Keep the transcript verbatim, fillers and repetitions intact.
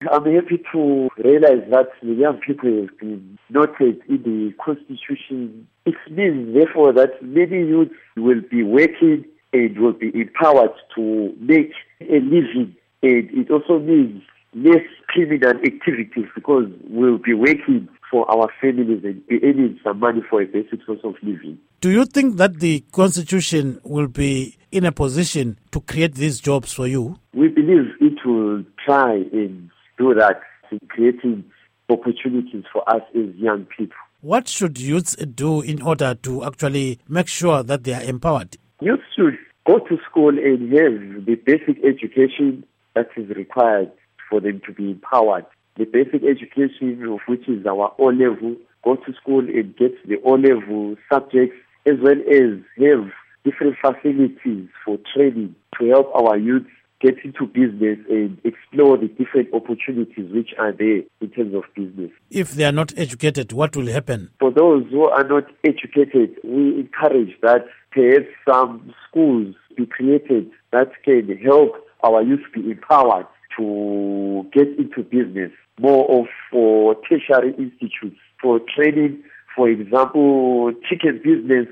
I'm happy to realize that the young people have been noted in the Constitution. It means, therefore, that many youths will be working and will be empowered to make a living. And it also means less criminal activities because we'll be working for our families and be earning some money for a basic source of living. Do you think that the Constitution will be in a position to create these jobs for you? We believe it will try and do that in creating opportunities for us as young people. What should youths do in order to actually make sure that they are empowered? Youth should go to school and have the basic education that is required for them to be empowered. The basic education of which is our O-level, go to school and get the O-level subjects, as well as have different facilities for training to help our youth get into business and explore the different opportunities which are there in terms of business. If they are not educated, what will happen? For those who are not educated, we encourage that perhaps some schools be created that can help our youth be empowered to get into business, more of for tertiary institutes, for training, for example, chicken business